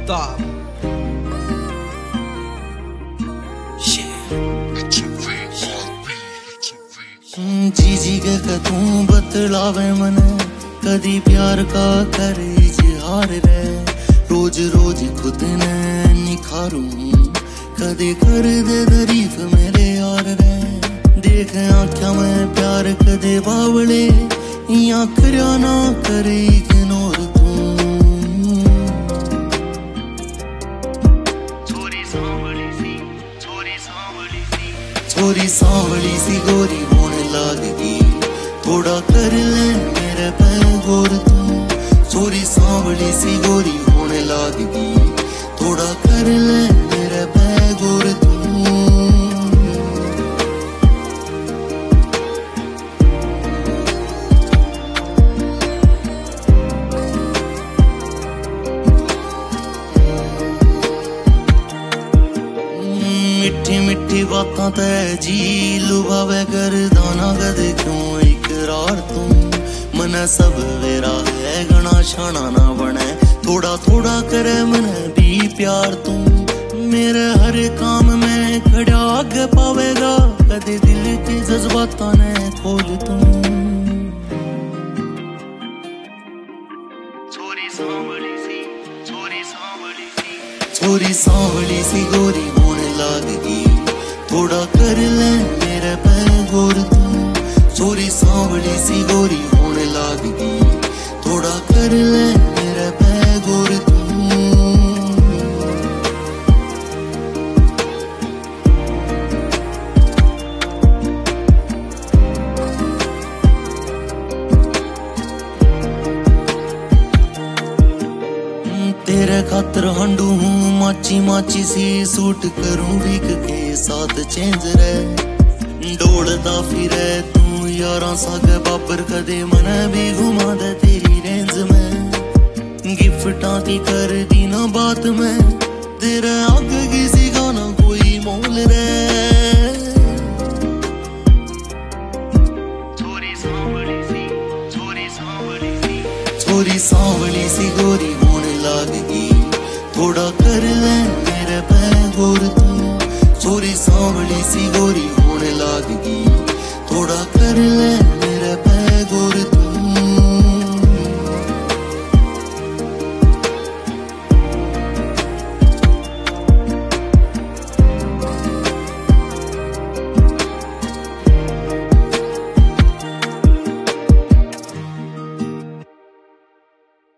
आफ्ताब। जी के तू बतलावे मन कदी प्यार का करे इजहार रे। रोज रोज खुद ने निखारूं कदे कर दे तारीफ मेरे यार रे। देख आख्या मैं प्यार कदे बावले या करया ना करे इग्नोर तू। छोरी सांवली सी गोरी होने लागगी थोड़ा कर ले मेरे पे गौर तू। छोरी सांवली सी गोरी होने लागगी थोड़ा कर ले मेरे पे गौर तू। मिठी मिठी बातां ते जी लुभावे करदाना कदे क्यों इकरार तू। मन सब वेरा है गणा शाना ना बने थोड़ा थोड़ा करे मन भी प्यार तू। मेरे हर काम में खड़ा आगे पावेगा कदे दिल के जज्बातां ने खोल तू। छोरी सांवली सी गोरी होने लागगी थोड़ा कर ले मेरे पे गौर तू। छोरी सांवली सी गोरी होने लागगी थोड़ा कर ले मेरे पे गौर तू। तेरे खातर हंडू हूँ माची माची सी सूट करूं वीक के साथ चेंज रे। डोलदा फिरे तू यारा सागे बाबर कदे मने भी घुमा दे तेरी रेंज में। गिफ्टां दी कर दी ना बात में तेरे आगे किसी का ना कोई मोल रे। छोरी सांवली सी गोरी होने लागगी थोड़ा कर ले मेरे पे गौर तू। छोरी सांवली सी गोरी होने लागगी थोड़ा कर ले